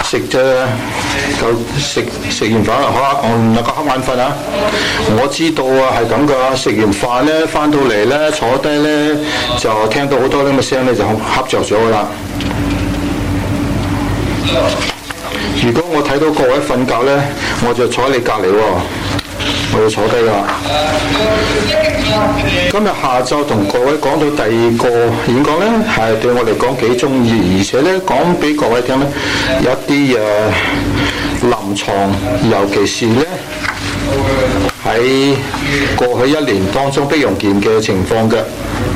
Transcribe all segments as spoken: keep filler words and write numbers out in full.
食啫，夠食食完飯啊，好我唔能夠瞌眼瞓啊！我知道啊，係咁噶，食完飯咧，翻到嚟咧，坐低咧，就聽到好多咁嘅聲咧，就瞌着咗噶啦。如果我睇到各位瞓覺咧，我就坐喺你隔離喎，我要坐低啦。今日下晝同各位講到第二個演講咧，係對我嚟講幾中意，而且咧講俾各位聽咧，有一啲誒、呃、臨床，尤其是咧喺過去一年當中碧庸健嘅情況嘅。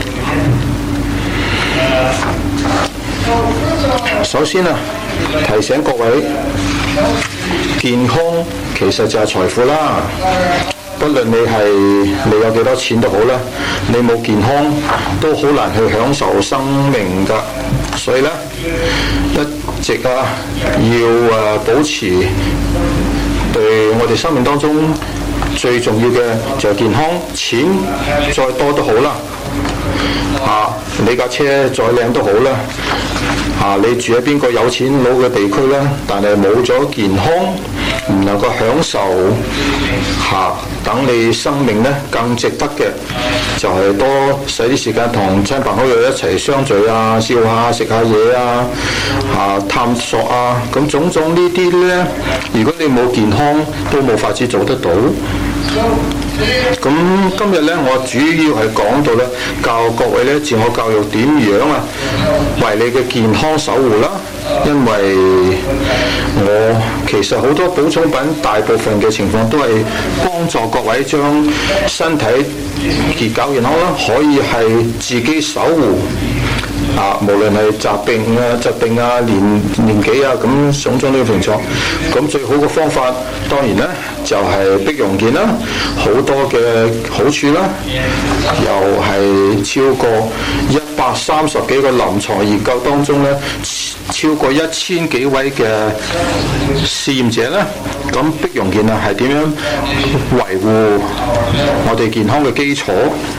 首先啊，提醒各位，健康其實就係財富啦。不論你係你有幾多錢都好啦，你冇健康都好難去享受生命㗎。所以咧，一直啊要誒保持對我哋生命當中最重要嘅就係健康，錢再多都好啦。啊，你架車再靚都好啦。啊，你住喺邊個有錢佬嘅地區啦，但係冇咗健康，唔能夠享受嚇、啊，等你生命咧更值得嘅，就係、是、多使啲時間同親朋好友一齊相聚啊，笑下食下嘢啊，嚇、啊、探索啊，咁種種呢啲咧，如果你冇健康，都冇法子做得到。咁今日咧，我主要係講到咧，教各位咧自我教育點樣啊，為你嘅健康守護啦。因為我其實好多補充品，大部分嘅情況都係幫助各位將身體結構健康啦，可以係自己守護。啊，無論係疾病啊、疾病啊、年年紀啊，咁種種呢個情況，咁最好嘅方法當然咧就係、是、碧庸健啦，好多嘅好處啦，又係超過一百三十幾個臨床研究當中咧，超過一千幾位嘅試驗者咧，咁碧庸健啊係點樣維護我哋健康嘅基礎？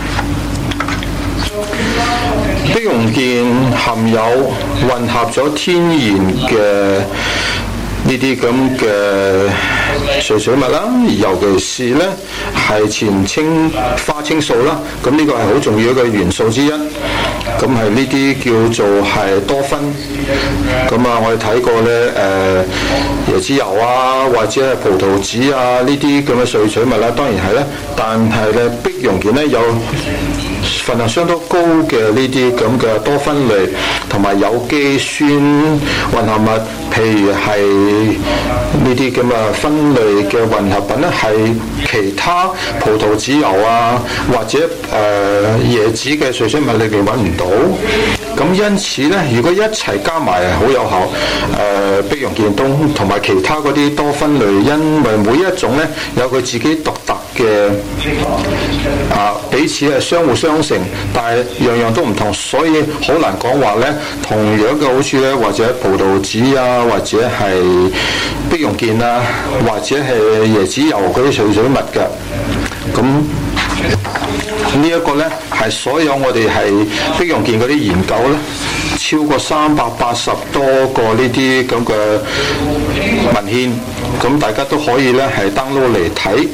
碧庸健含有混合咗天然嘅呢啲咁嘅萃取物啦，尤其是咧係前青花青素啦，咁呢個係好重要嘅元素之一。咁係呢啲叫做係多酚。咁啊，我哋睇過咧誒椰子油啊，或者係葡萄籽啊呢啲咁嘅萃取物啦，當然係啦。但係咧碧庸健咧有份量相當高嘅呢啲咁嘅多酚類同埋有機酸混合物，譬如係呢啲咁嘅酚類嘅混合品咧，係其他葡萄籽油啊或者誒、呃、椰子嘅萃取物裏邊揾唔到。咁因此咧，如果一齊加埋好有效，誒、呃、碧庸健同同埋其他嗰啲多酚類，因為每一種咧有佢自己獨特嘅啊，彼此係相互相成，但係樣樣都唔同，所以好難講話咧同樣嘅好處咧，或者葡萄籽啊，或者係碧庸健啊，或者係椰子油嗰啲萃取物嘅，咁。呢一個呢，係所有我哋係碧庸健嗰啲研究呢，超過三百八十多個呢啲咁嘅文獻，咁大家都可以呢係 download 嚟睇。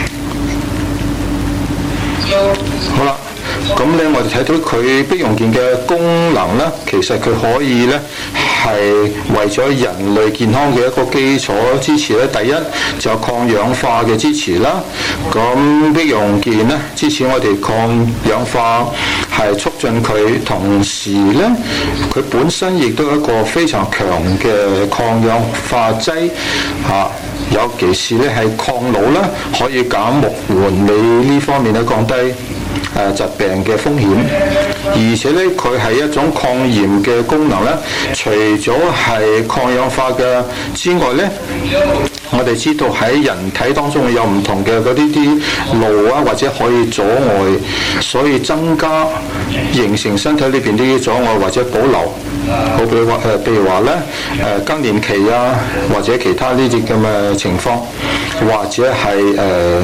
好啦，咁呢我哋睇到佢碧庸健嘅功能呢，其實佢可以呢係為咗人類健康嘅一個基礎支持咧。第一就抗氧化嘅支持啦。咁碧庸健呢，支持我哋抗氧化，係促進佢，同時呢，佢本身亦都係一個非常強嘅抗氧化劑嚇。啊尤其是咧係抗老啦，可以減木緩理呢方面咧降低誒、呃、疾病嘅風險，而且咧佢係一種抗炎嘅功能咧。除咗係抗氧化嘅之外咧，我哋知道喺人體當中有唔同嘅嗰啲啲路啊，或者可以阻礙，所以增加形成身體裏邊啲阻礙或者保留。好比話誒，譬如話咧誒更年期啊，或者其他呢啲咁嘅情況，或者係誒、呃、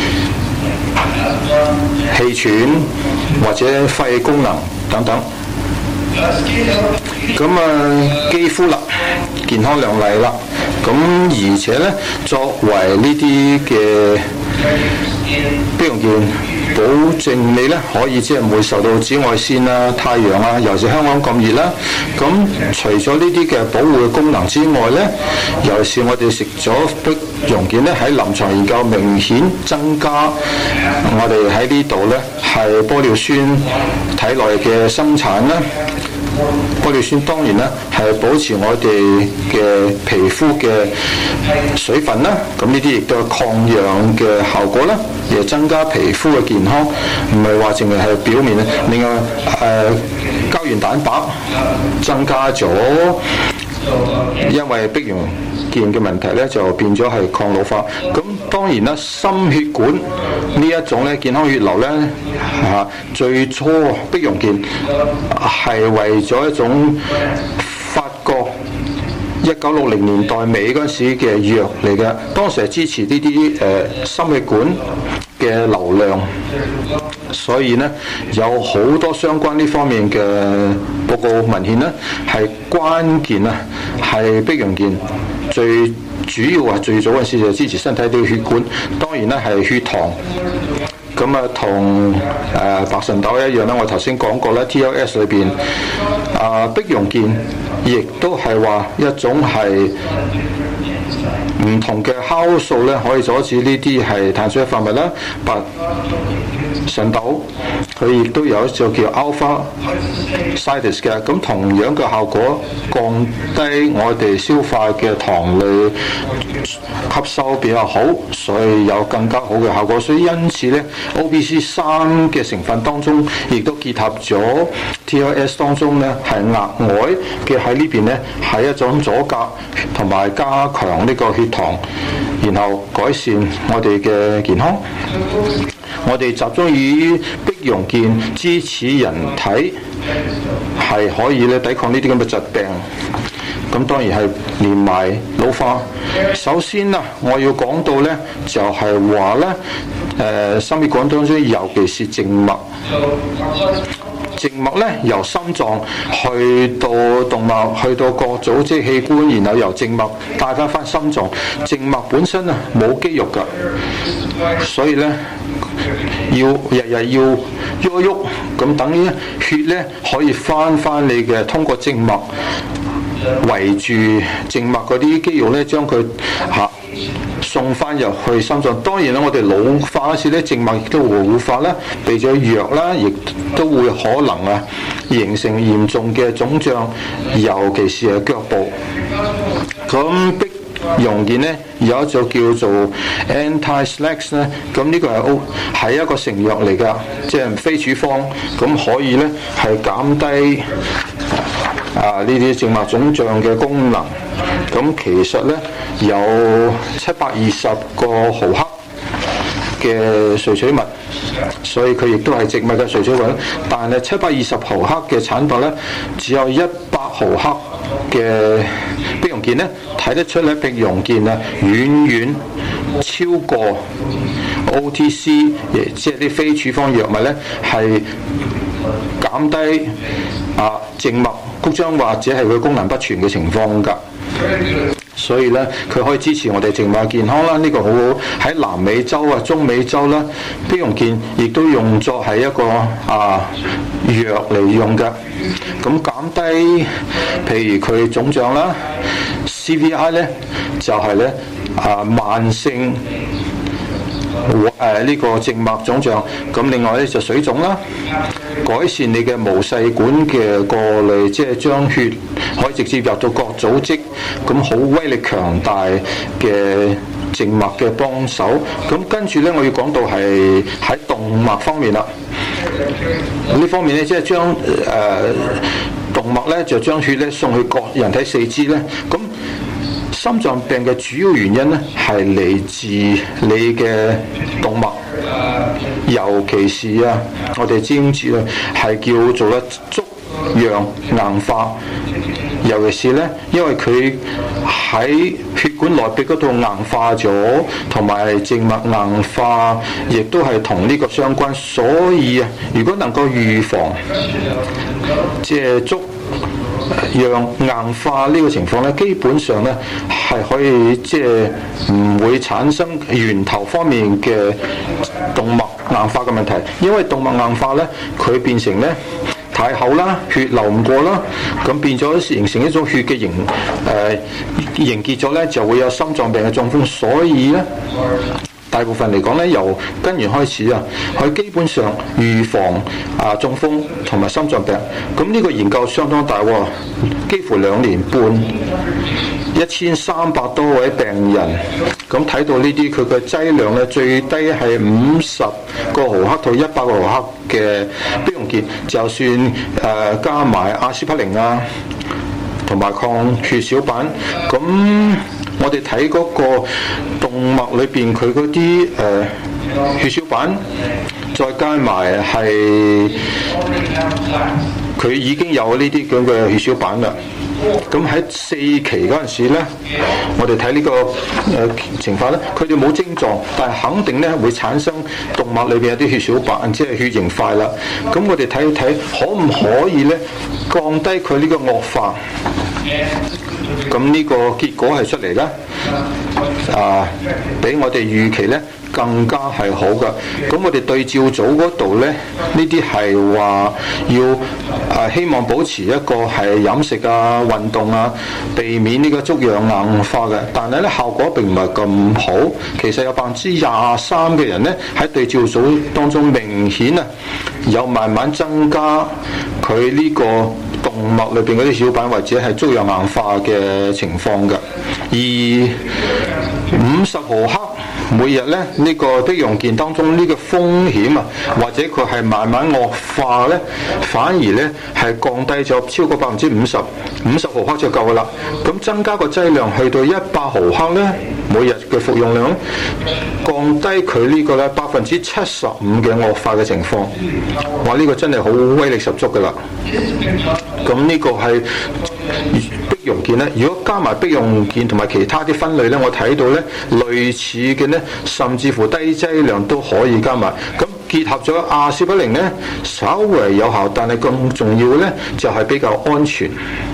氣喘或者肺功能等等。咁啊，肌膚啦， 健康亮麗啦。咁而且咧，作為呢啲嘅碧溶健，保證你咧可以即係唔會受到紫外線啊、太陽啊，尤其是香港咁熱啦。咁除咗呢啲嘅保護嘅功能之外咧，尤其是我哋食咗碧溶健咧，喺臨床研究明顯增加我哋喺呢度咧係玻尿酸體內嘅生產啦。玻尿酸當然啦，係保持我哋嘅皮膚嘅水分啦，咁呢啲亦都有抗氧嘅效果啦，亦係增加皮膚嘅健康，唔係話淨係係表面啊。另外誒、呃、膠原蛋白增加咗，因為碧溶健嘅問題咧，就變咗係抗老化。咁當然啦，心血管呢一種咧健康血流咧嚇、啊，最初碧溶健係為咗一種法國一九六零年代尾嗰陣時嘅藥嚟嘅，當時係支持呢啲誒心血管嘅流量，所以呢，有好多相關呢方面嘅報告文獻呢，係關鍵啊，係碧溶健最主要啊，最早嗰陣時就支持身體啲血管，當然咧係血糖。咁啊，同誒、呃、白腎豆一樣啦，我頭先講過啦 ，T L S 裏邊啊，碧溶健亦都係話一種係唔同嘅酵素咧，可以阻止呢啲係碳水化合物啦，白腎豆佢亦都有一種叫 alpha sidus 嘅，咁同樣嘅效果，降低我哋消化嘅糖類吸收比較好，所以有更加好嘅效果。所以因此咧 ，O B C 三嘅成分當中，亦都結合咗 T L S 當中咧係額外嘅喺呢邊咧係一種阻隔同埋加強呢個血糖，然後改善我哋嘅健康。我哋集中於碧溶健支持人體係可以咧抵抗呢啲咁嘅疾病。咁當然係連埋老化。首先啦，我要講到咧就係話咧，誒、呃、心血管當中，尤其是靜脈。靜脈咧由心臟去到動脈，去到各組織器官，然後由靜脈帶翻翻心臟。靜脈本身啊冇肌肉㗎，所以咧要日日要喐一喐，咁等於血咧可以翻翻你嘅，通過靜脈圍住靜脈嗰啲肌肉咧，將佢嚇送翻入去心臟。當然啦，我哋老化嗰時咧，靜脈亦都會老化啦，備咗藥啦，亦都會可能啊形成嚴重嘅腫脹，尤其是係腳部。咁碧溶健咧有一種叫做 anti-slack 咧，咁呢個係 O 係一個成藥嚟㗎，即係非處方，咁可以咧係減低啊呢啲靜脈腫脹嘅功能。咁其實咧有七百二十個毫克嘅萃取物，所以佢亦都係植物嘅萃取物。但係七百二十毫克嘅產品咧，只有一百毫克嘅碧溶健咧，睇得出咧碧溶健啊遠遠超過 O T C， 亦即係啲非處方藥物咧，係減低啊靜脈曲張或者係佢功能不全嘅情況㗎。所以咧，佢可以支持我哋靜脈健康啦，呢、這個好好。喺南美洲啊、中美洲啦，碧溶健亦都用作係一個啊藥嚟用嘅。咁減低，譬如佢腫脹啦 ，C V I 咧就係、是、咧啊慢性誒呢、啊這個靜脈腫脹。咁另外咧就水腫啦，改善你嘅毛細管嘅過濾，即係將血可以直接入到各組織，咁好威力強大嘅靜脈嘅幫手。咁跟住咧，我要講到係喺動脈方面啦。呢方面咧，即係將誒動脈咧，就將血咧送去各人體四肢咧。咁心臟病嘅主要原因咧，係嚟自你嘅動脈，尤其是啊，我哋知唔知啊，係叫做咧粥樣硬化。尤其是咧，因為佢喺血管內壁嗰度硬化咗，同埋靜脈硬化，亦都係同呢個相關。所以啊，如果能夠預防，即係粥樣硬化呢個情況咧，基本上咧係可以即係唔會產生源頭方面嘅動脈硬化嘅問題，因為動脈硬化咧佢變成咧太厚啦，血流唔過啦，咁變咗形成一種血嘅凝誒凝結咗咧，就會有心臟病嘅中風，所以咧。大部分嚟講咧，由根源開始啊，佢基本上預防啊中風同埋心臟病。咁呢個研究相當大喎，幾乎兩年半，一千三百多位病人。咁睇到呢啲佢嘅劑量咧，最低係五十個毫克到一百個毫克嘅必溶健，就算誒、呃、加埋阿司匹靈啊，同埋抗血小板咁。我哋睇嗰個動脈裏邊佢嗰啲誒血小板，再加埋係佢已經有呢啲咁嘅血小板啦。咁喺四期嗰陣時咧，我哋睇呢個誒、呃、情況咧，佢哋冇症狀，但係肯定咧會產生動脈裏邊有啲血小板，即係血凝塊啦。咁我哋睇一睇，可唔可以咧降低佢呢個惡化？咁呢個結果係出嚟啦，啊，比我哋預期咧更加係好㗎。咁我哋對照組嗰度咧，呢啲係話要啊希望保持一個係飲食啊、運動啊，避免呢個粥樣硬化嘅。但係咧效果並唔係咁好。其實有百分之廿三嘅人咧喺對照組當中明顯啊有慢慢增加佢呢個動脈裏邊嗰啲血小板或者係粥樣硬化嘅情況嘅。而五十毫克每日咧呢、這個必溶健當中呢個風險啊，或者佢係慢慢惡化咧，反而咧係降低咗超過百分之五十，五十毫克就夠噶啦。咁增加個劑量去到一百毫克咧，每日嘅服用量咧，降低佢呢個咧百分之七十五嘅惡化嘅情況。哇！呢、這個真係好威力十足噶啦。咁呢個係必溶健咧，如果加埋必溶健同埋其他啲分類咧，我睇到咧類似嘅咧，甚至乎低劑量都可以加埋。咁結合咗阿司匹靈咧，稍為有效，但係更重要咧就係、是、比較安全。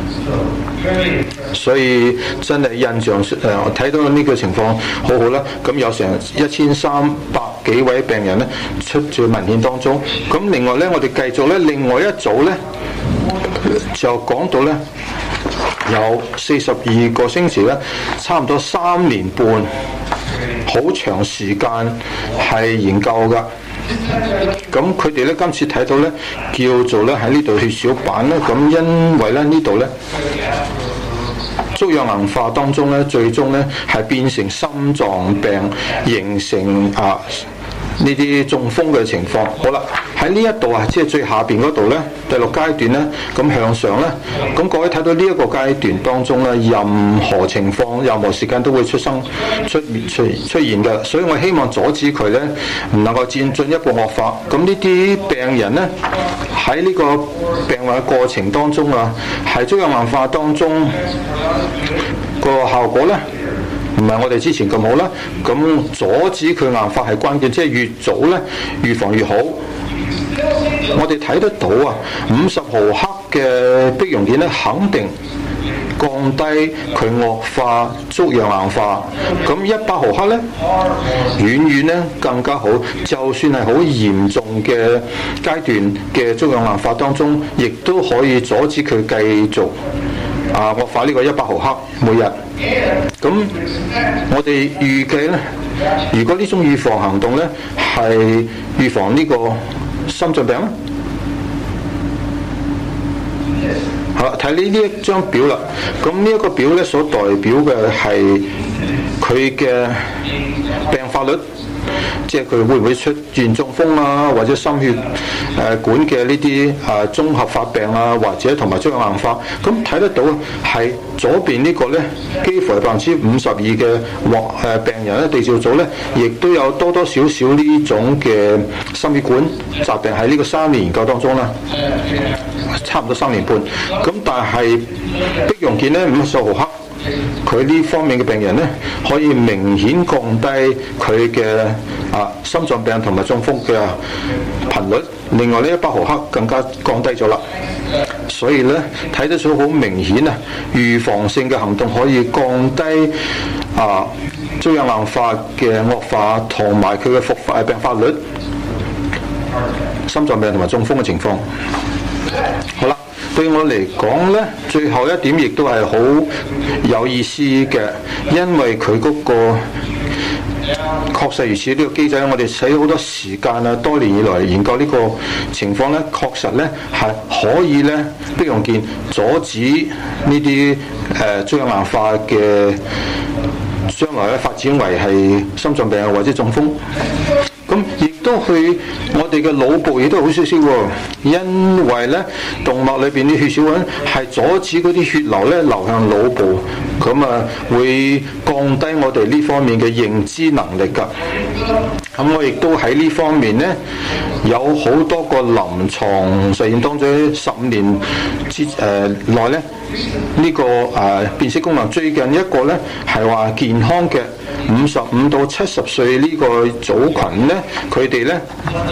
所以真係印象誒，我睇到呢個情況好好啦。咁有成一千三百幾位病人咧出咗文獻當中。咁另外咧，我哋繼續咧，另外一組咧就講到咧有四十二個星期咧，差唔多三年半，好長時間係研究㗎。咁佢哋咧今次睇到咧叫做咧喺呢度血小板咧，咁因為咧呢度咧粥樣硬化當中咧，最終咧係變成心臟病，形成啊呢啲中風嘅情況。好啦，喺呢一度啊，即係最下邊嗰度咧，第六階段咧，咁向上咧，咁各位睇到呢一個階段當中咧，任何情況、任何時間都會出生、出出出現嘅。所以我希望阻止佢咧，唔能夠漸進一步惡化。咁呢啲病人咧，喺呢個病患嘅過程當中啊，係粥樣硬化當中個效果咧，唔係我哋之前咁好啦。咁阻止佢硬化係關鍵，即係越早咧預防越好。我哋睇得到啊，五十毫克嘅必溶健咧，肯定降低佢惡化、粥樣硬化。咁一百毫克咧，遠遠咧更加好。就算係好嚴重嘅階段嘅粥樣硬化當中，亦都可以阻止佢繼續啊惡化呢個一百毫克每日。咁我哋預計咧，如果呢種預防行動咧係預防呢個心臟病咧，好啦，睇呢呢一張表啦。咁呢一個表咧所代表嘅係佢嘅病發率，即係佢會唔會出現中風啊，或者心血誒管嘅呢啲誒綜合發病啊，或者同埋粥樣硬化。咁睇得到係左邊呢個咧，幾乎係百分之五十二嘅或誒病人咧，對照組咧，亦都有多多少少呢種嘅心血管疾病喺呢個三年研究當中啦，差唔多三年半。咁但係必溶健咧五十毫克，佢呢方面嘅病人咧，可以明顯降低佢嘅啊心臟病同埋中風嘅頻率。 另外呢，一百毫克更加降低咗啦。所以咧睇得出好明顯啊，預防性嘅行動可以降低啊粥樣硬化嘅惡化同埋佢嘅復發病發率、心臟病同埋中風嘅情況。好啦，對我嚟講咧，最後一點亦都係好有意思嘅，因為佢嗰個確實如此，呢個機制我哋使咗好多時間啊，多年以來研究呢個情況咧，確實咧係可以咧碧溶健阻止呢啲誒粥樣硬化嘅將來咧發展為係心臟病或者中風。咁亦都去我哋嘅腦部亦都好少少喎，因為咧動脈裏邊啲血小管係阻止嗰啲血流咧流向腦部，咁啊會降低我哋呢方面嘅認知能力㗎。咁我亦都喺呢方面咧有好多個臨床實驗當中，十五年之誒內咧呢個誒、呃、辨識功能，最近一個咧係話健康嘅五十五到七十歲呢個組群咧，佢哋咧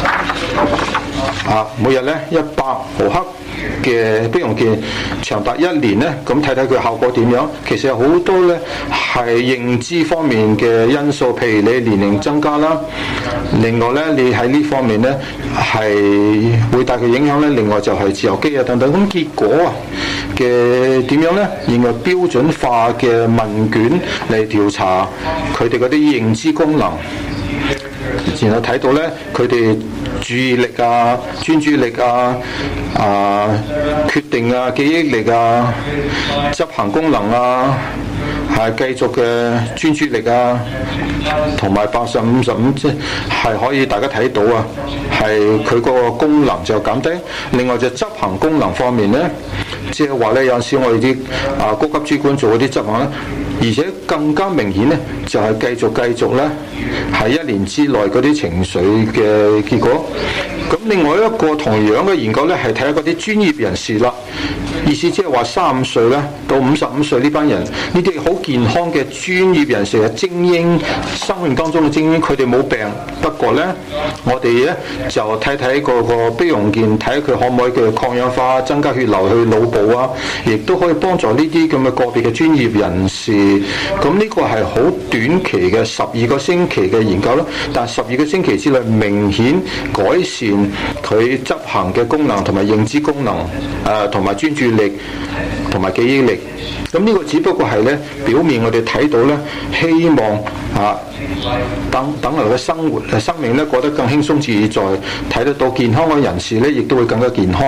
啊每日咧一百毫克嘅碧溶健長達一年咧，咁睇睇佢效果點樣。其實有好多咧係認知方面嘅因素，譬如你年齡增加啦，另外咧你喺呢方面咧係會帶佢影響咧，另外就係自由基啊等等。咁結果啊嘅點樣咧？然後標準化嘅問卷嚟調查佢哋嗰啲認知功能，然後睇到咧佢哋注意力啊、專注力啊、啊決定啊、記憶力啊、執行功能啊，係繼續嘅專注力啊，同埋八十五十五即係可以大家睇到啊，係佢嗰個功能就減低。另外就執行功能方面咧，即係話咧有陣時我哋啲啊高級主管做嗰啲執行咧，而且更加明顯咧就係繼續繼續咧係一年之內嗰啲情緒嘅結果。咁另外一個同樣嘅研究咧係睇下嗰啲專業人士啦，意思即係話三十歲咧到五十五歲呢班人，呢啲好健康嘅專業人士嘅精英，生命當中嘅精英，佢哋冇病，不過咧我哋咧就睇睇個個碧溶健，睇佢可唔可以叫抗氧化、增加血流去腦部啊，亦都可以幫助呢啲咁嘅個別嘅專業人士。咁呢個係好短期嘅十二個星期嘅研究啦，但十二個星期之內明顯改善佢執行嘅功能同埋認知功能，誒同埋專注力同埋記憶力。咁呢個只不過係咧表面我哋睇到咧，希望啊等等來嘅生活生命咧過得更輕鬆自在，睇得到健康嘅人士咧亦都會更加健康。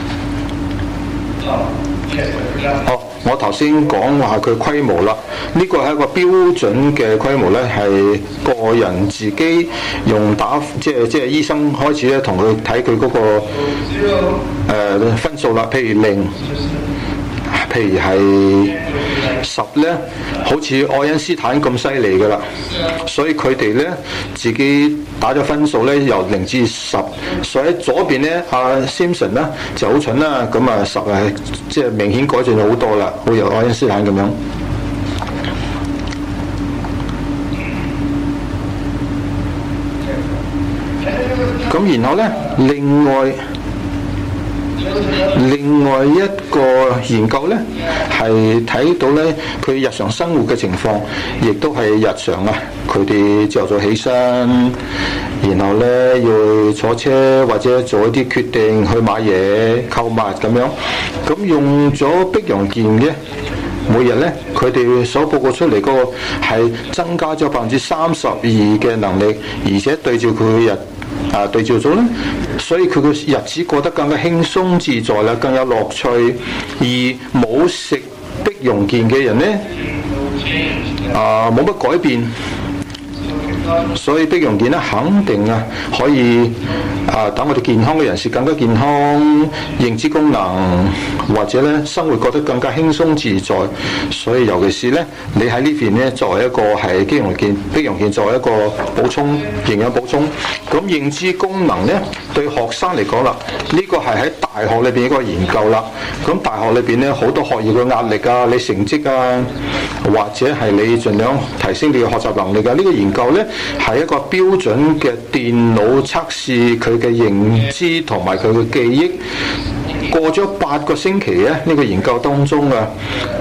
好，我頭先講話佢規模啦，呢個係一個標準嘅規模咧，係個人自己用打，即係即係醫生開始咧同佢睇佢嗰個誒、呃、分數啦，譬如零，譬如係十咧，好似愛因斯坦咁犀利噶啦，所以佢哋咧自己打咗分數咧由零至十，所以喺左邊咧阿 Simpson 咧就好蠢啦，咁啊十係即係明顯改進咗好多啦，好似愛因斯坦咁樣。咁然後咧，另外。另外一個研究咧，係睇到咧佢日常生活嘅情況，亦都係日常啊。佢哋朝頭早起身，然後咧要坐車或者做一啲決定去買嘢、購物咁樣。咁用咗碧溶健嘅，每日咧佢哋所報告出嚟嗰個係增加咗百分之三十二嘅能力，而且對照佢日。啊，對照組咧，所以佢個日子過得更加輕鬆自在啦，更有樂趣。而冇食碧溶健嘅人咧，啊冇乜改變。所以碧溶健咧肯定啊可以啊等我哋健康嘅人士更加健康，認知功能或者咧生活過得更加輕鬆自在。所以尤其是咧你喺呢邊咧作為一個係碧溶健碧溶健作為一個補充營養補充， 咁認知功能呢，對學生嚟講啦，呢個係喺大學裏邊一個研究啦。咁大學裏邊呢，好多學業嘅壓力啊，你成績啊，或者係你盡量提升你嘅學習能力啊，呢個研究呢，係一個標準嘅電腦測試佢嘅認知同埋佢嘅記憶。過咗八個星期咧，呢個研究當中啊，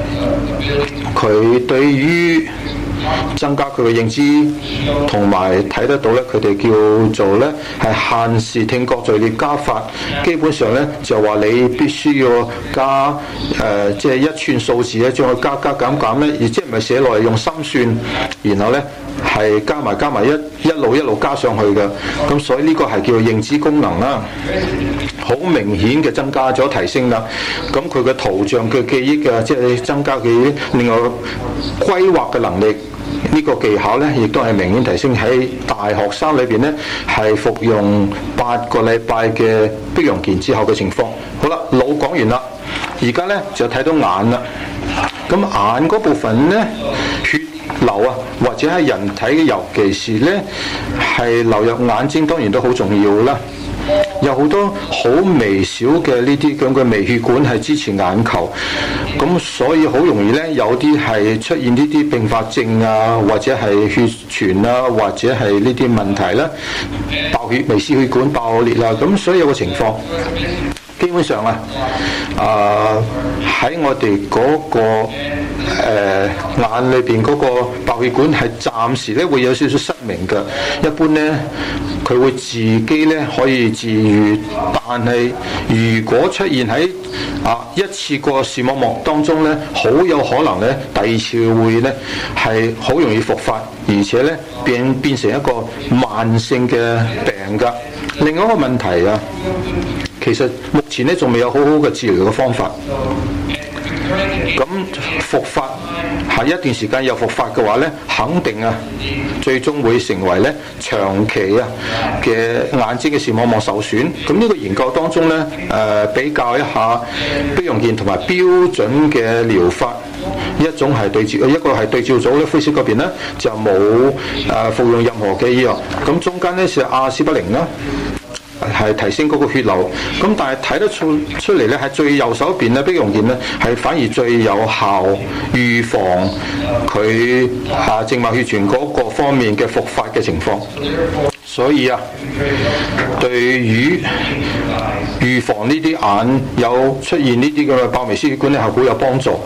佢對於增加佢嘅認知同埋睇得到咧，佢哋叫做咧係限時聽覺序列加法。基本上咧就話你必須要加誒即係一串數字咧，將佢加加減減咧，而即係唔係寫落嚟用心算，然後咧係加埋加埋一一路一路加上去嘅。咁所以呢個係叫做認知功能啦，好明顯嘅增加咗提升啦。咁佢嘅圖像嘅記憶嘅即係增加記憶，另外規劃嘅能力。呢個技巧咧，亦都係明顯提升。喺大學生裏邊咧，係服用八個禮拜嘅碧陽健之後嘅情況。好啦，腦講完啦，而家咧就睇到眼啦。咁眼嗰部分咧，血流啊，或者係人體，尤其是咧係流入眼睛，當然都好重要啦。有好多好微小嘅呢啲咁嘅微血管係支持眼球，咁所以好容易咧有啲係出現呢啲併發症啊，或者係血栓啊，或者係呢啲問題啦，爆血微絲血管爆裂啦，咁所以有個情況，基本上啊，啊、呃、喺我哋嗰、個誒、呃、眼裏邊嗰個爆血管係暫時咧會有少少失明嘅，一般咧佢會自己咧可以治愈，但係如果出現喺啊一次過視網膜當中咧，好有可能咧第二次會咧係好容易復發，而且咧變變成一個慢性嘅病㗎。另外一個問題啊，其實目前咧仲未有好好嘅治療嘅方法。咁復發下一段時間又復發嘅話咧，肯定啊，最終會成為咧長期啊嘅眼睛嘅視網膜受損。咁呢個研究當中咧，誒、呃、比較一下碧陽健同埋標準嘅療法，一種係對照，一個係對照組咧，灰色嗰邊咧就冇誒、呃、服用任何嘅醫藥。咁中間咧是阿司匹靈啦。係提升嗰個血流，咁但係睇得出出嚟咧，喺最右手邊咧，碧陽健咧係反而最有效預防佢啊靜脈血栓嗰個方面嘅復發嘅情況。所以啊，對於預防呢啲眼有出現呢啲咁嘅爆微絲血管咧，係好有幫助。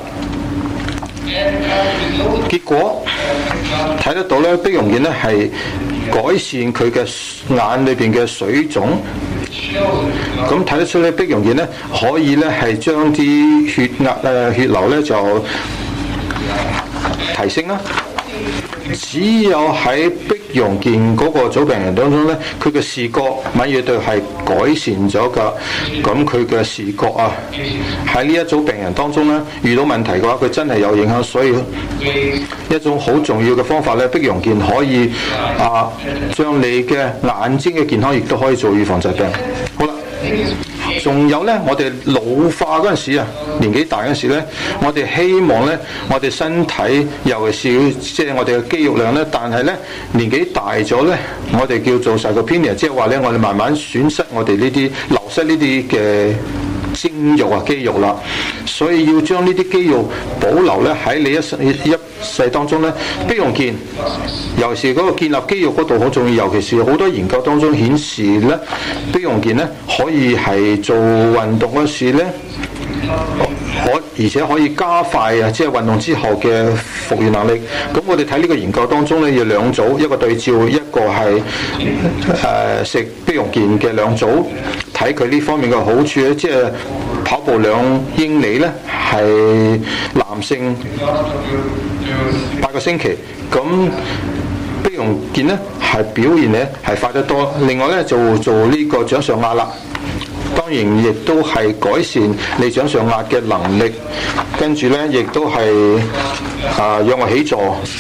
結果睇得到咧，碧陽健咧係改善佢嘅眼裏邊嘅水腫，咁睇得出咧，碧陽健咧可以咧係將啲血壓誒血流咧就提升啦。只有喺碧陽健嗰個組病人當中咧，佢嘅視覺敏銳度係改善咗噶。咁佢嘅視覺啊，喺呢一組病人當中咧，遇到問題嘅話，佢真係有影響。所以一種好重要嘅方法咧，碧陽健可以啊，將你嘅眼睛嘅健康亦都可以做預防疾病。好啦。仲有咧，我哋老化嗰陣時啊，年紀大嗰陣時咧，我哋希望咧，我哋身體尤其是即係我哋嘅肌肉量咧，但係咧年紀大咗咧，我哋叫做 sarcopenia，即係話咧，我哋慢慢損失我哋呢啲流失呢啲嘅精肉啊肌肉啦，所以要將呢啲肌肉保留咧喺你一世一世當中咧，碧陽健尤其是嗰個建立肌肉嗰度好重要，尤其是好多研究當中顯示咧，碧陽健咧可以係做運動嗰時咧，可而且可以加快啊，即係運動之後嘅復原能力。咁我哋睇呢個研究當中咧，要兩組，一個對照，一個係誒、呃、食碧陽健嘅兩組，睇佢呢方面嘅好處咧，即係跑步兩英里咧，係男性八個星期，咁碧陽健咧係表現咧係快得多。另外咧就做呢個掌上壓啦。當然亦都係改善你掌上壓嘅能力，跟住咧亦都係啊仰臥起坐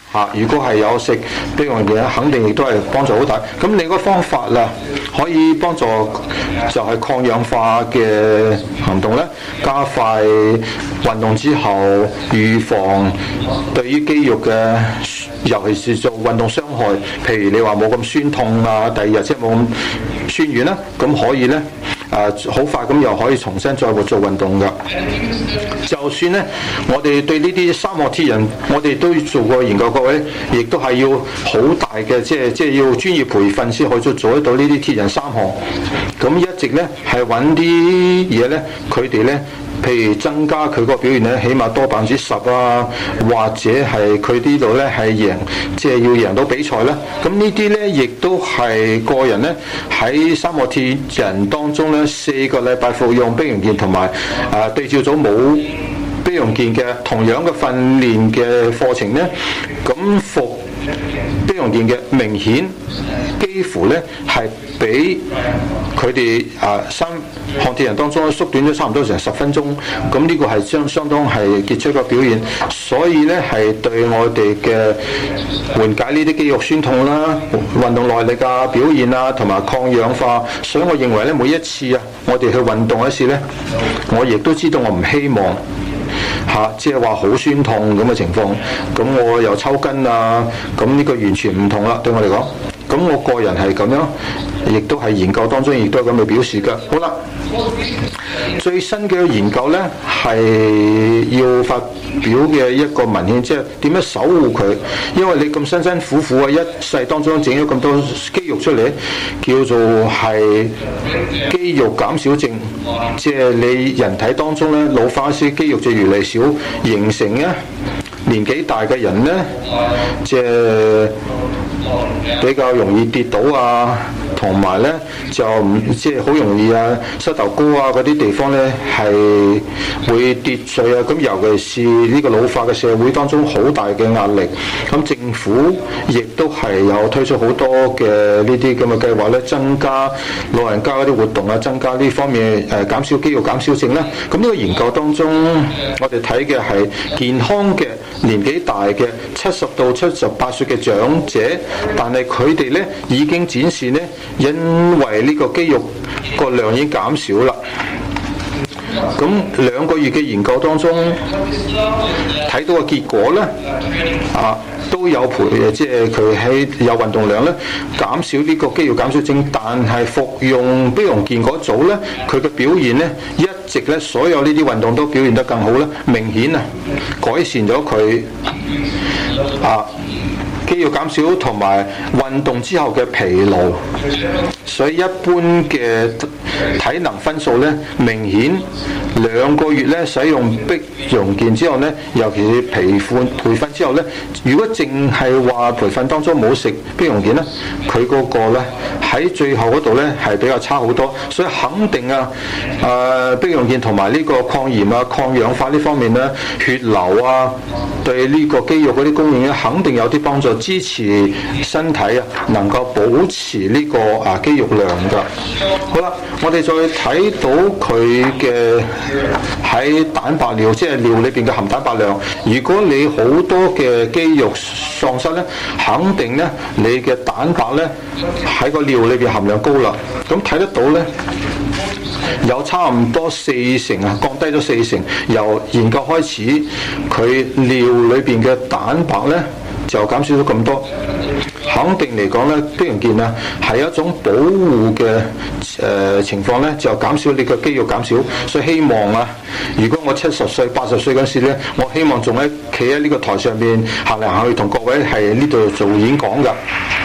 嚇、啊，如果係有食碧龍健，肯定亦都係幫助好大。咁另一個方法啦，可以幫助就係抗氧化嘅行動咧，加快運動之後預防對於肌肉嘅，尤其是做運動傷害，譬如你話冇咁酸痛啊，第二日即係冇咁酸軟啦，咁可以咧。誒好快咁又可以重新再活做運動㗎。就算咧，我哋對呢啲三項鐵人，我哋都做過研究，各位亦都係要好大嘅，即係即係要專業培訓先可以做做得到呢啲鐵人三項。咁一直咧係揾啲嘢咧，佢哋咧。譬如增加佢個表現咧，起碼多百分之十啊，或者係佢呢度咧係贏，即係要贏到比賽啦。咁呢啲咧亦都係個人咧喺三項鐵人當中咧，四個禮拜服用碧龍健同埋啊對照組冇碧龍健嘅同樣嘅訓練嘅課程咧，咁服碧龍健嘅明顯幾乎咧係比佢哋啊三項鐵人當中縮短咗差唔多成十分鐘，咁呢個係相相當係傑出嘅表現，所以咧係對我哋嘅緩解呢啲肌肉酸痛啦、運動耐力啊、表現啊同埋抗氧化，所以我認為咧每一次啊，我哋去運動一次咧，我亦都知道我唔希望嚇，即係話好酸痛咁嘅情況，咁我又抽筋啊，咁呢個完全唔同啦，對我嚟講。咁我個人係咁樣，亦都係研究當中亦都係咁嘅表示㗎。好啦，最新嘅研究呢係要發表嘅一個文獻，即係點樣守護佢，因為你咁辛辛苦苦啊，一世當中整咗咁多肌肉出嚟，叫做係肌肉減少症，即係你人體當中呢老化啲肌肉就越嚟越少，形成呢年紀大嘅人呢，即係比較容易跌倒啊，同埋咧就唔即係好容易啊，膝頭哥啊嗰啲地方咧係會跌碎啊。咁尤其是呢個老化嘅社會當中，好大嘅壓力。咁政府亦都係有推出好多嘅呢啲咁嘅計劃咧，增加老人家嗰啲活動啊，增加呢方面誒減少肌肉減少症啦。咁呢個研究當中，我哋睇嘅係健康嘅年紀大嘅七十到七十八歲嘅長者。但係佢哋咧已經展示咧，因為呢個肌肉個量已經減少啦。咁兩個月嘅研究當中睇到嘅結果咧，啊都有陪，即係佢喺有運動量咧減少呢個肌肉減少症，但係服用碧龍健嗰組咧，佢嘅表現咧一直咧所有呢啲運動都表現得更好啦，明顯啊改善咗佢啊。肌肉減少同埋運動之後嘅疲勞，所以一般嘅體能分數咧，明顯兩個月咧使用碧龍健之後咧，尤其是培訓培訓之後咧，如果淨係話培訓當中冇食碧龍健咧，佢嗰個咧喺最後嗰度咧係比較差好多，所以肯定啊，誒、呃、碧龍健同埋呢個抗炎啊、抗氧化呢方面咧，血流啊，對呢個肌肉嗰啲供應咧，肯定有啲幫助。支持身體啊，能夠保持呢個啊肌肉量㗎。好啦，我哋再睇到佢嘅喺蛋白尿，即係尿裏邊嘅含蛋白量。如果你好多嘅肌肉喪失咧，肯定咧你嘅蛋白咧喺個尿裏邊含量高啦。咁睇得到咧，有差唔多四成啊，降低咗四成。由研究開始，佢尿裏邊嘅蛋白咧就減少咗咁多，肯定嚟講咧，碧龍健啊係一種保護嘅誒、呃、情況咧，就減少你嘅肌肉減少。所以希望啊，如果我七十歲、八十歲嗰時咧，我希望仲喺企喺呢個台上邊行嚟行去，同各位係呢度做演講㗎。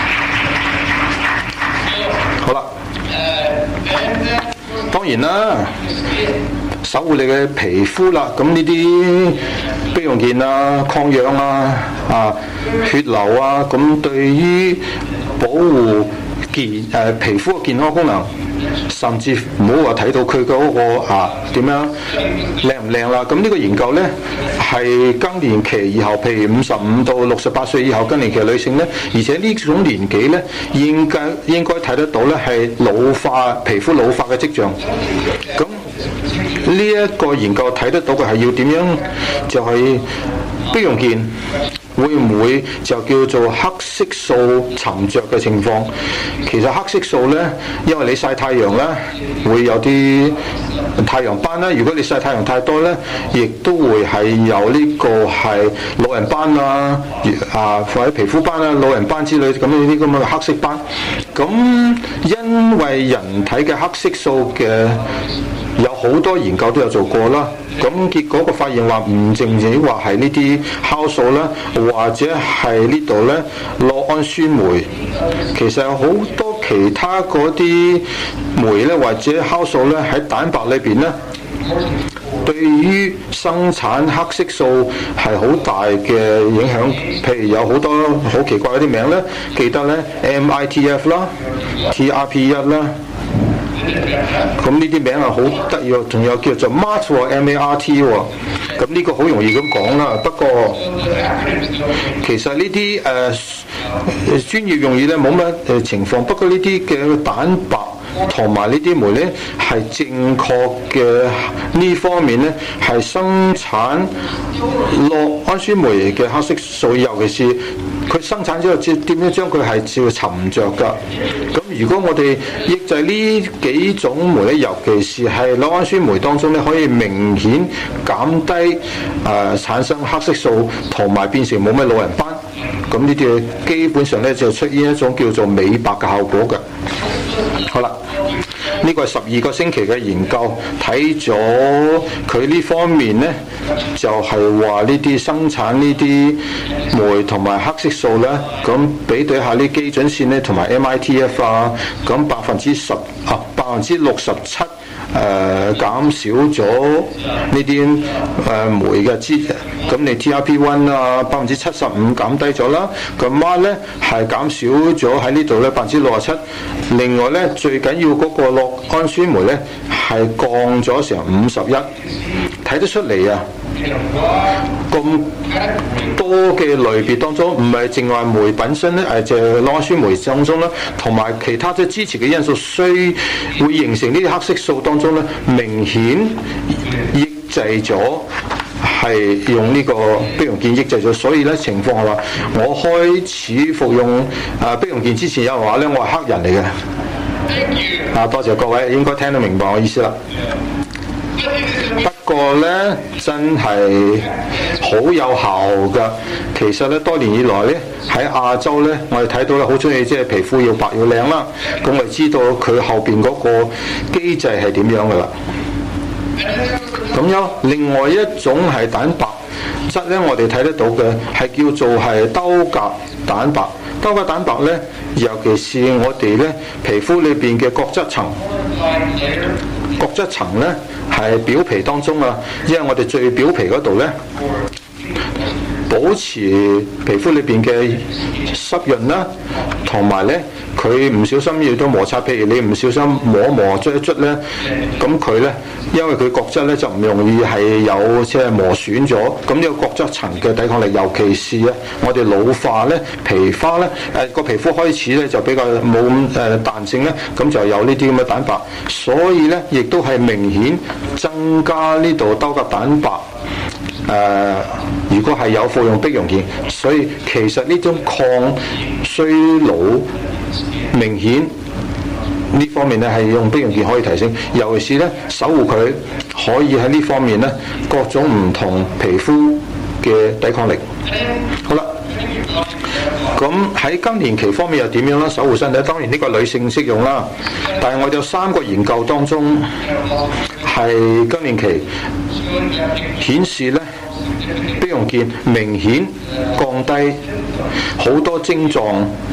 好啦，當然啦，守護你嘅皮膚啦，咁呢啲碧龍健啊、抗氧啊、啊血流啊，咁對於保護健誒、呃、皮膚嘅健康功能，甚至唔好話睇到佢嗰個啊點樣靚唔靚啦。咁呢個研究咧係更年期以後，譬如五十五到六十八歲以後更年期嘅女性咧，而且呢種年紀咧應該應該睇得到咧係老化皮膚老化嘅跡象。咁呢一個研究睇得到嘅係要點樣，就係碧龍健會會唔會就叫做黑色素沉着嘅情況？其實黑色素呢，因為你曬太陽呢，會有啲太陽斑啦。如果你曬太陽太多呢，亦都會係有呢個係老人斑啊、啊或者皮膚斑啊、老人斑之類咁呢啲咁嘅黑色斑。咁因為人體嘅黑色素嘅有好多研究都有做過啦，咁結果個發現話唔淨止話係呢啲酵素啦，或者係呢度咧酪氨酸酶，其實有好多其他嗰啲酶咧或者酵素咧喺蛋白裏邊咧，對於生產黑色素係好大嘅影響。譬如有好多好奇怪嗰啲名咧，記得咧 M I T F 啦、T R P 一 啦。咁呢啲名係好得意喎，仲有叫做 M A R T 喎 M A R T 喎，咁呢個好容易咁講啦。不過其實呢啲誒專業用語咧冇乜誒情況，不過呢啲嘅蛋白同埋呢啲酶咧係正確嘅，呢方面咧係生產酪氨酸酶嘅黑色素，尤其是佢生產之後點樣將佢係照沉着㗎。咁如果我哋抑制呢幾種酶咧，尤其是係酪氨酸酶當中咧，可以明顯減低誒、呃、產生黑色素同埋變成冇咩老人斑，咁呢啲基本上咧就出現一種叫做美白嘅效果嘅。好啦，呢個係十二個星期嘅研究，睇咗佢呢方面呢，就係話呢啲生產呢啲酶同埋黑色素呢，咁比對下呢基準線呢，同埋 M I T F 啊，咁百分之十啊，百分之六十七。誒、呃、減少咗呢啲誒酶嘅脂，咁你 T R P 一 啊百分之七十五減低咗啦，咁 M A R 咧係減少咗喺呢度咧百分之六十七，另外咧最緊要嗰個酪氨酸酶咧係降咗成五十一，睇得出嚟啊！咁多嘅類別當中，唔係淨係酶本身咧，誒就係酪氨酸酶當中啦，同埋其他即係支持嘅因素，需會形成呢啲黑色素當中咧，明顯抑制咗，係用呢個碧溶健抑制咗。所以咧情況係話，我開始服用啊碧溶健之前有人話咧，我係黑人嚟嘅。啊，多謝各位，應該聽得明白我意思啦。不過咧，真係好有效㗎。其實咧，多年以來咧，喺亞洲咧，我哋睇到咧，好中意即係皮膚要白要靚啦。咁我哋知道佢後邊嗰個機制係點樣㗎啦。咁有另外一種係蛋白質咧，我哋睇得到嘅係叫做係兜格蛋白。兜格蛋白咧，尤其是我哋咧皮膚裏邊嘅角質層。角質層咧係表皮當中啊，因為我哋最表皮嗰度咧，保持皮膚裏邊嘅濕潤啦，同埋咧佢唔小心遇到摩擦，譬如你唔小心摸一摸捽一捽咧，咁佢咧因為佢角質咧就唔容易係有即係磨損咗，咁呢個角質層嘅抵抗力，尤其是咧我哋老化咧皮花咧誒個皮膚開始咧就比較冇誒彈性咧，咁就有呢啲咁嘅蛋白，所以咧亦都係明顯增加呢度兜格蛋白。誒、呃，如果係有服用碧溶健，所以其實呢種抗衰老明顯呢方面咧係用碧溶健可以提升，尤其是咧守護佢可以喺呢方面咧各種唔同皮膚嘅抵抗力。好啦，咁喺更年期方面又點樣啦？守護身體，當然呢個女性適用啦，但係我哋有三個研究當中係更年期顯示咧，碧溶健明顯降低好多症狀，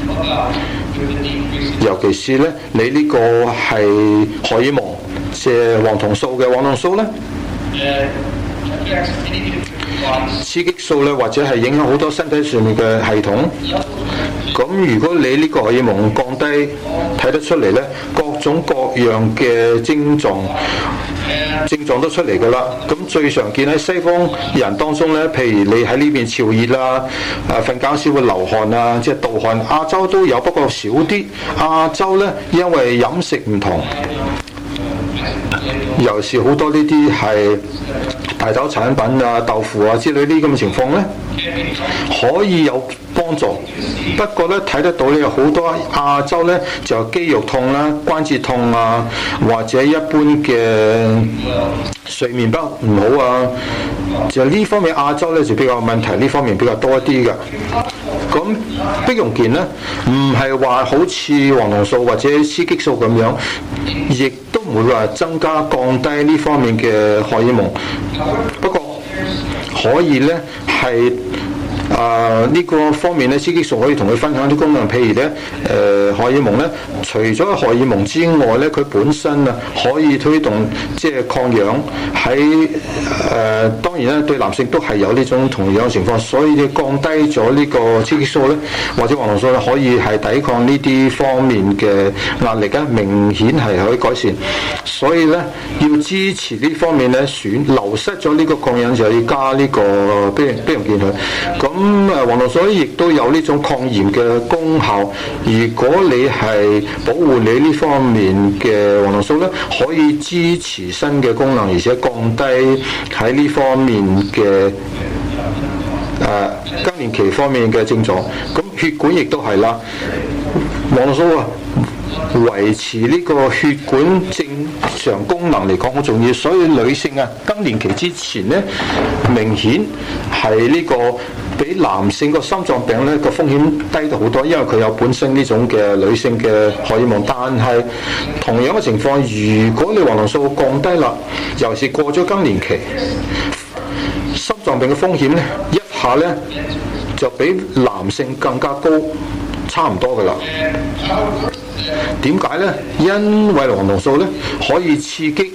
尤其是咧你呢個係荷爾蒙，即係黃酮素嘅黃酮素咧，雌激素咧，或者係影響好多身體上面嘅系統。咁如果你呢個荷爾蒙降低，睇得出嚟咧，各種各樣嘅症狀症狀都出嚟㗎啦。咁最常見喺西方人當中咧，譬如你喺呢邊潮熱啦，啊瞓覺時會流汗啊，即係盜汗。亞洲都有，不過少啲。亞洲咧，因為飲食唔同，尤其是好多呢啲係大豆產品啊、豆腐啊之類呢啲咁嘅情況咧，可以有幫助。不過咧睇得到咧有好多亞洲咧就肌肉痛啦、關節痛啊，或者一般嘅睡眠不唔好啊，就呢方面亞洲咧就比較問題，呢方面比較多一啲嘅。咁碧溶健咧唔係話好似黃龍素或者雌激素咁樣，亦都唔會話增加降低呢方面嘅荷爾蒙。不過可以咧係啊呢個方面咧，雌激素可以同佢分享啲功能，譬如咧誒荷爾蒙咧，除咗荷爾蒙之外咧，佢本身啊可以推動即係抗氧喺誒、呃、當然咧對男性都係有呢種同樣嘅情況，所以你降低咗呢個雌激素咧或者黃龍素咧，可以係抵抗呢啲方面嘅壓力啊，明顯係可以改善。所以咧要支持呢方面咧選流失咗呢個抗氧就要加呢個碧碧溶健去咁。咁誒黃龍素亦都有呢種抗炎嘅功效。如果你係保護你呢方面嘅黃龍素咧，可以支持新嘅功能，而且降低喺呢方面嘅誒、呃、更年期方面嘅症狀。咁血管亦都係啦，黃龍素啊維持呢個血管正常功能嚟講好重要，所以女性啊更年期之前咧，明顯係呢個比男性個心臟病咧個風險低到好多，因為佢有本身呢種嘅女性嘅荷爾蒙。但係同樣嘅情況，如果你黃龍素降低啦，尤其是過咗更年期，心臟病嘅風險咧一下咧就比男性更加高，差唔多噶啦。點解呢？因為黃龍素咧可以刺激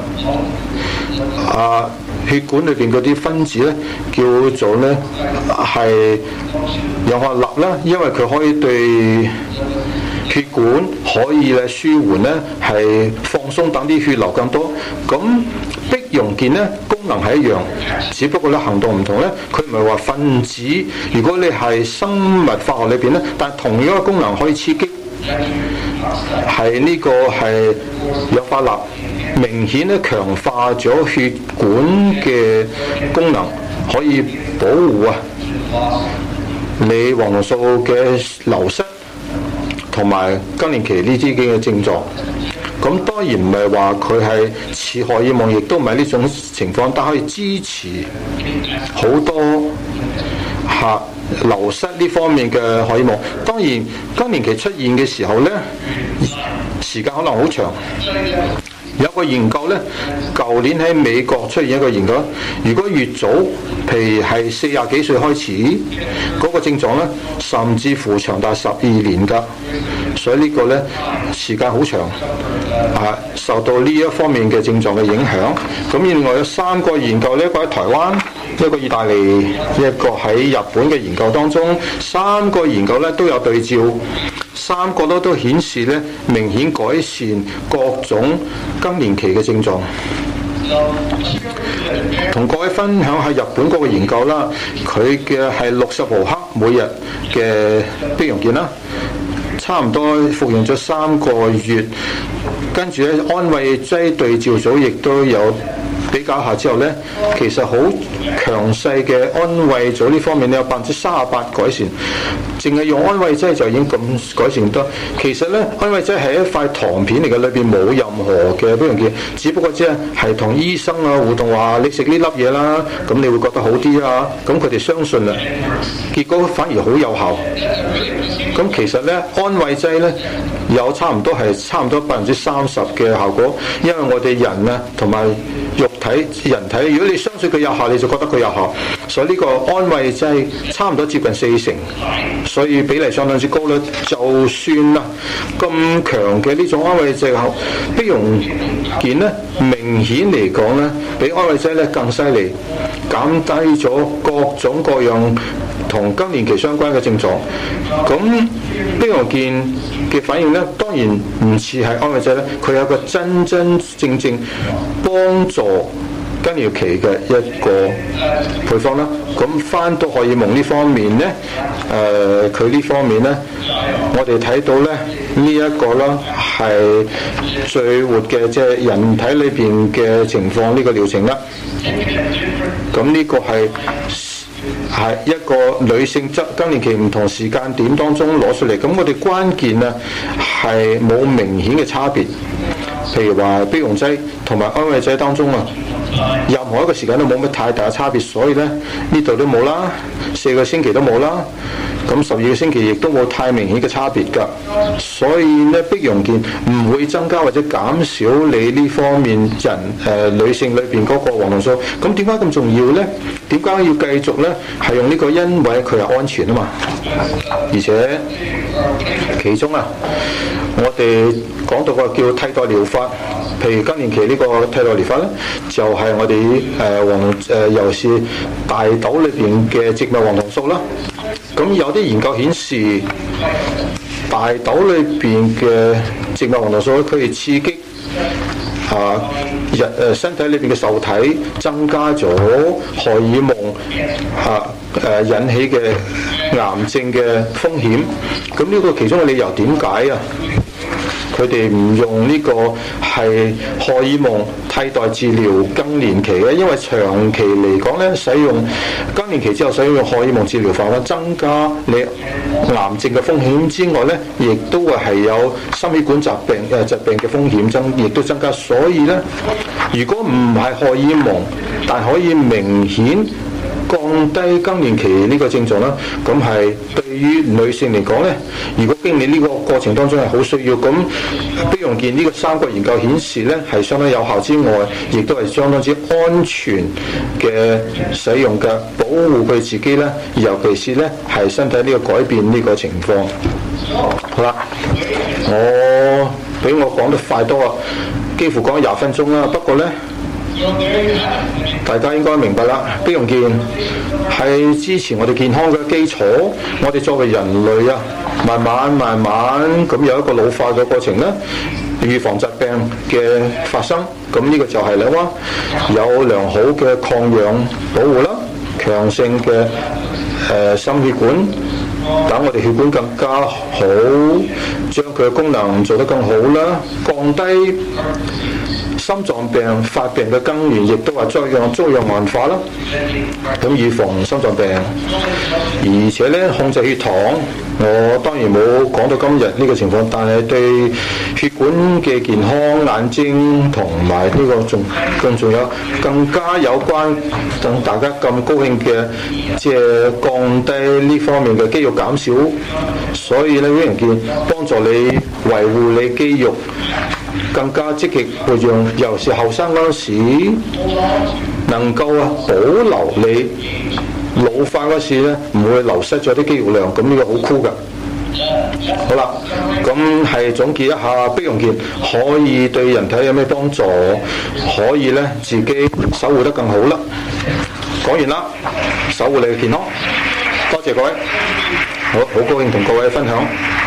啊血管裏邊嗰啲分子咧，叫做咧係氧化鈉啦，因為佢可以對血管可以咧舒緩咧係放鬆，等啲血流更多。咁碧溶健咧功能係一樣，只不過咧行動唔同咧。佢唔係話分子，如果你係生物化學裏邊咧，但同樣嘅功能可以刺激。係呢個係氧化鈉，明顯咧強化咗血管嘅功能，可以保護啊你黃龍素嘅流失同埋更年期呢啲嘅症狀。咁當然唔係話佢係似荷爾蒙，亦都唔係呢種情況，但可以支持好多嚇流失呢方面嘅荷爾蒙。當然更年期出現嘅時候呢，時間可能好長。有個研究呢，舊年喺美國出現一個研究，如果越早，譬如係四十幾歲開始，嗰個症狀呢，甚至乎長達十二年㗎。所以呢個呢，時間好長，啊，受到呢一方面嘅症狀嘅影響。咁另外有三個研究呢，一個喺台灣，一個意大利，一個喺日本嘅研究當中，三個研究呢都有對照。三個都都顯示咧明顯改善各種更年期嘅症狀。同各位分享下日本嗰個研究啦，佢嘅係六十毫克每日嘅碧溶健啦，差唔多服用咗三個月，跟住咧安慰劑對照組亦都有比較下之後咧，其實好強勢嘅安慰組呢方面咧有百分之三十八改善。淨係用安慰劑就已經咁改善得。其實咧，安慰劑係一塊糖片嚟嘅，裏邊冇任何嘅碧溶健，只不過即係係同醫生啊互動話你食呢粒嘢啦，咁你會覺得好啲啊。咁佢哋相信啦，結果反而好有效。咁其實咧，安慰劑咧有差唔多係差唔多百分之三十嘅效果，因為我哋人啊同埋肉體人體，如果你相信佢有效，你就覺得佢有效。所以呢個安慰劑差唔多接近四成。所以比例相當之高啦，就算啦咁強嘅呢種安慰劑後，碧溶健咧明顯嚟講咧，比安慰劑咧更犀利，減低咗各種各樣同更年期相關嘅症狀。咁碧溶健嘅反應咧，當然唔似係安慰劑咧，佢有個真真正正幫助更年期嘅一個配方啦。咁翻到荷爾蒙呢方面咧，誒佢呢方面咧，我哋睇到咧呢一、這個啦係最活嘅即係人體裏邊嘅情況呢個療程啦。咁呢個係係一個女性則更年期唔同時間點當中攞出嚟。咁我哋關鍵啊係冇明顯嘅差別，譬如話避孕劑同埋安慰劑當中啊，任何一個時間都冇乜太大嘅差別，所以咧呢度都冇啦，四個星期都冇啦，咁十二個星期亦都冇太明顯嘅差別㗎。所以咧避孕鍵唔會增加或者減少你呢方面人誒、呃、女性裏邊嗰個黃酮素。咁點解咁重要咧？點解要繼續咧？係用呢個，因為佢係安全啊嘛，而且其中啊，我哋講到個叫替代療法，譬如更年期呢個替代療法咧，就係、是、我哋誒黃誒尤其是大豆裏邊嘅植物黃酮素啦。咁有啲研究顯示，大豆裏邊嘅植物黃酮素佢係刺激啊人誒身體裏邊嘅受體，增加咗荷爾蒙啊誒、呃、引起嘅癌症嘅風險。咁呢個其中嘅理由點解啊？佢哋唔用呢個係荷爾蒙替代治療更年期嘅，因為長期嚟講咧，使用更年期之後使用荷爾蒙治療法咧，增加你癌症嘅風險之外咧，亦都會係有心血管疾病誒疾病嘅風險增，亦都增加。所以咧，如果唔係荷爾蒙，但可以明顯降低更年期呢個症狀啦，咁係對於女性嚟講咧，如果經歷呢個過程當中係好需要，咁避孕鍵呢個三個研究顯示咧係相當有效之外，亦都係相當之安全嘅使用嘅，保護佢自己咧，尤其是咧係身體呢個改變呢個情況。好啦，我俾我講得快多啊，幾乎講咗廿分鐘啦，不過咧。大家應該明白啦，避孕鍵係支持我哋健康嘅基礎。我哋作為人類啊，慢慢慢慢咁有一個老化嘅過程啦，預防疾病嘅發生。咁呢個就係啦，有良好嘅抗氧保護啦，強盛嘅誒、呃、心血管，等我哋血管更加好，將佢嘅功能做得更好啦，降低心臟病發病嘅根源，亦都係作用作用硬化啦，咁預防心臟病，而且咧控制血糖。我當然冇講到今日呢個情況，但係對血管嘅健康、眼睛同埋呢個仲更仲有更加有關，等大家咁高興嘅，即係降低呢方面嘅肌肉減少。所以咧，避孕鍵幫助你維護你肌肉。更加積極培養，尤其是後生嗰陣時，能夠啊保留你老化嗰時咧，唔會流失咗啲肌肉量，咁呢個好酷㗎。好啦，咁係總結一下，避孕鍵可以對人體有咩幫助？可以咧自己守護得更好啦。講完啦，守護你嘅健康，多謝各位，好好高興同各位分享。